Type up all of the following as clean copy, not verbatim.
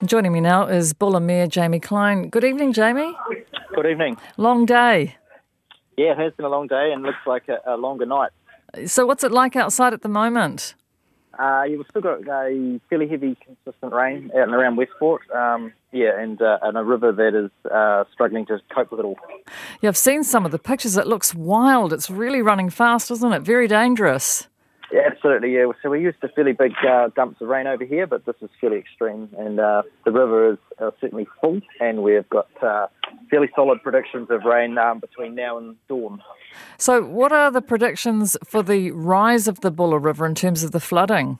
Joining me now is Buller Mayor Jamie Klein. Good evening, Jamie. Good evening. Long day. Yeah, it has been a long day and looks like a longer night. So what's it like outside at the moment? You've still got a fairly heavy, consistent rain out and around Westport. And a river that is struggling to cope with it all. Yeah, I've seen some of the pictures. It looks wild. It's really running fast, isn't it? Very dangerous. Yeah, absolutely, yeah. So we're used to fairly big dumps of rain over here, but this is fairly extreme. And the river is certainly full, and we've got fairly solid predictions of rain between now and dawn. So what are the predictions for the rise of the Buller River in terms of the flooding?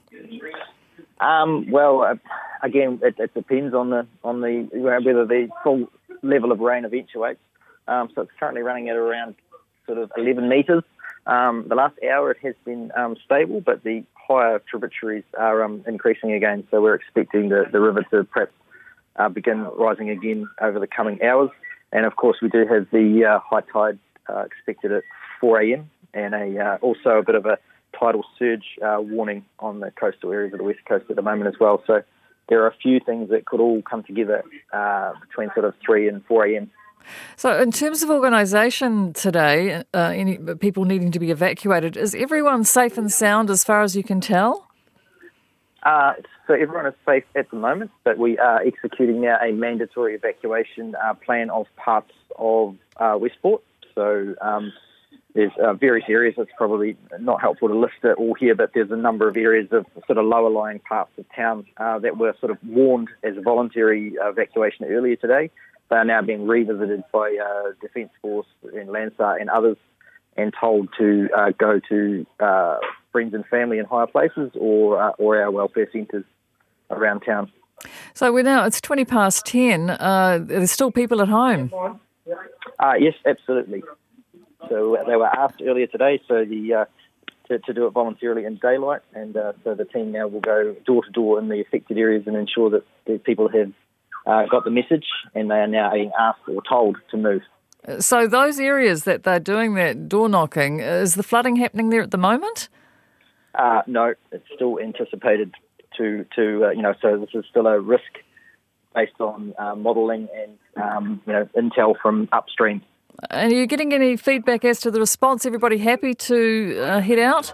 Again, it depends on whether the full level of rain eventuates. So it's currently running at around sort of 11 metres. The last hour it has been stable, but the higher tributaries are increasing again. So we're expecting the river to perhaps begin rising again over the coming hours. And of course, we do have the high tide expected at 4 a.m. and also a bit of a tidal surge warning on the coastal areas of the west coast at the moment as well. So there are a few things that could all come together between sort of 3 and 4 a.m. So in terms of organisation today, any people needing to be evacuated, is everyone safe and sound as far as you can tell? So everyone is safe at the moment, but we are executing now a mandatory evacuation plan of parts of Westport. So there's various areas. It's probably not helpful to list it all here, but there's a number of areas of sort of lower lying parts of town that were sort of warned as a voluntary evacuation earlier today. They are now being revisited by Defence Force in Landsar and others and told to go to friends and family in higher places or our welfare centres around town. So it's 20 past 10. There's still people at home? Yes, absolutely. So they were asked earlier today to do it voluntarily in daylight, and so the team now will go door to door in the affected areas and ensure that the people have got the message, and they are now being asked or told to move. So those areas that they're doing that door knocking, is the flooding happening there at the moment? No, it's still anticipated to so this is still a risk based on modelling and intel from upstream. And are you getting any feedback as to the response? Everybody happy to head out?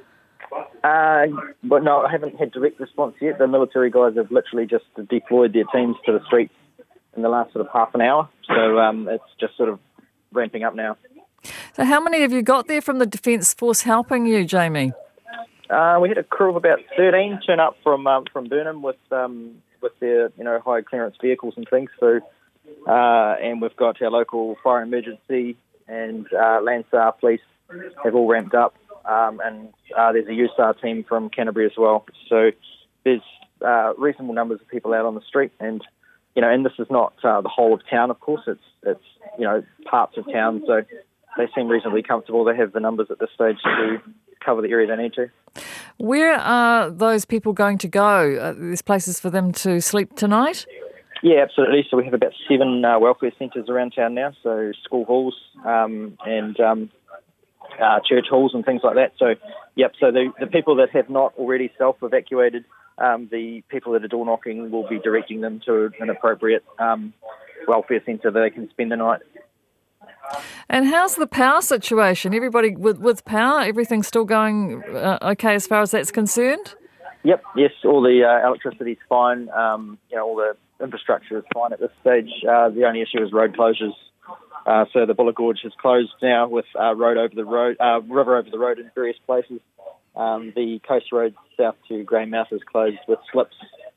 But no, I haven't had direct response yet. The military guys have literally just deployed their teams to the streets in the last sort of half an hour. So it's just sort of ramping up now. So how many have you got there from the Defence Force helping you, Jamie? We had a crew of about 13 turn up from Burnham with their high clearance vehicles and things. So and we've got our local fire and emergency and Landsar police have all ramped up. And there's a USAR team from Canterbury as well. So there's reasonable numbers of people out on the street, and this is not the whole of town, of course. It's parts of town, so they seem reasonably comfortable. They have the numbers at this stage to cover the area they need to. Where are those people going to go? There's places for them to sleep tonight? Yeah, absolutely. So we have about 7 welfare centres around town now, so school halls and church halls and things like that. So, so the people that have not already self-evacuated, the people that are door knocking will be directing them to an appropriate welfare centre that they can spend the night. And how's the power situation? Everybody with power, everything's still going okay as far as that's concerned? Yep, yes, all the electricity's fine. All the infrastructure is fine at this stage. The only issue is road closures. So the Buller Gorge is closed now with river over the road in various places. The coast road south to Greymouth is closed with slips.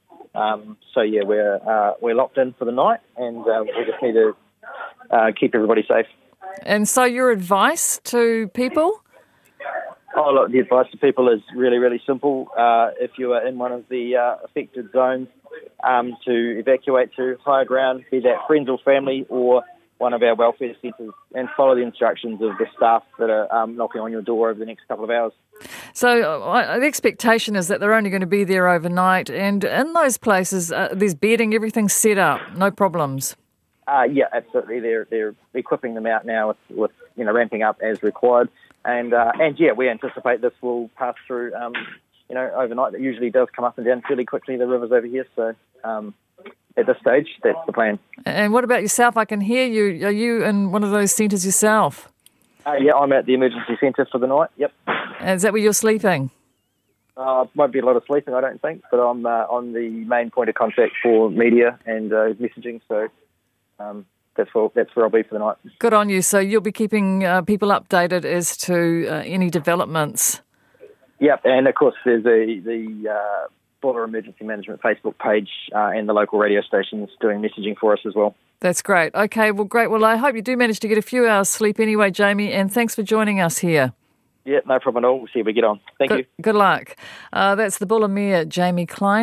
We're locked in for the night, and we just need to keep everybody safe. And so your advice to people? Oh, look, the advice to people is really, really simple. If you are in one of the affected zones, to evacuate to higher ground, be that friends or family or one of our welfare centres, and follow the instructions of the staff that are knocking on your door over the next couple of hours. So the expectation is that they're only going to be there overnight, and in those places there's bedding, everything's set up, no problems. Yeah, absolutely. They're equipping them out now with ramping up as required, and we anticipate this will pass through overnight. It usually does come up and down fairly quickly, the rivers over here, so at this stage, that's the plan. And what about yourself? I can hear you. Are you in one of those centres yourself? Yeah, I'm at the emergency centre for the night. Yep. Is that where you're sleeping? Won't be a lot of sleeping, I don't think, but I'm on the main point of contact for media and messaging, so that's where I'll be for the night. Good on you. So you'll be keeping people updated as to any developments. Yep, and of course there's the Buller Emergency Management Facebook page and the local radio stations doing messaging for us as well. That's great. Okay, well, great. Well, I hope you do manage to get a few hours sleep anyway, Jamie, and thanks for joining us here. Yeah, no problem at all. We'll see how we get on. Thank you. Good luck. That's the Buller Mayor, Jamie Klein.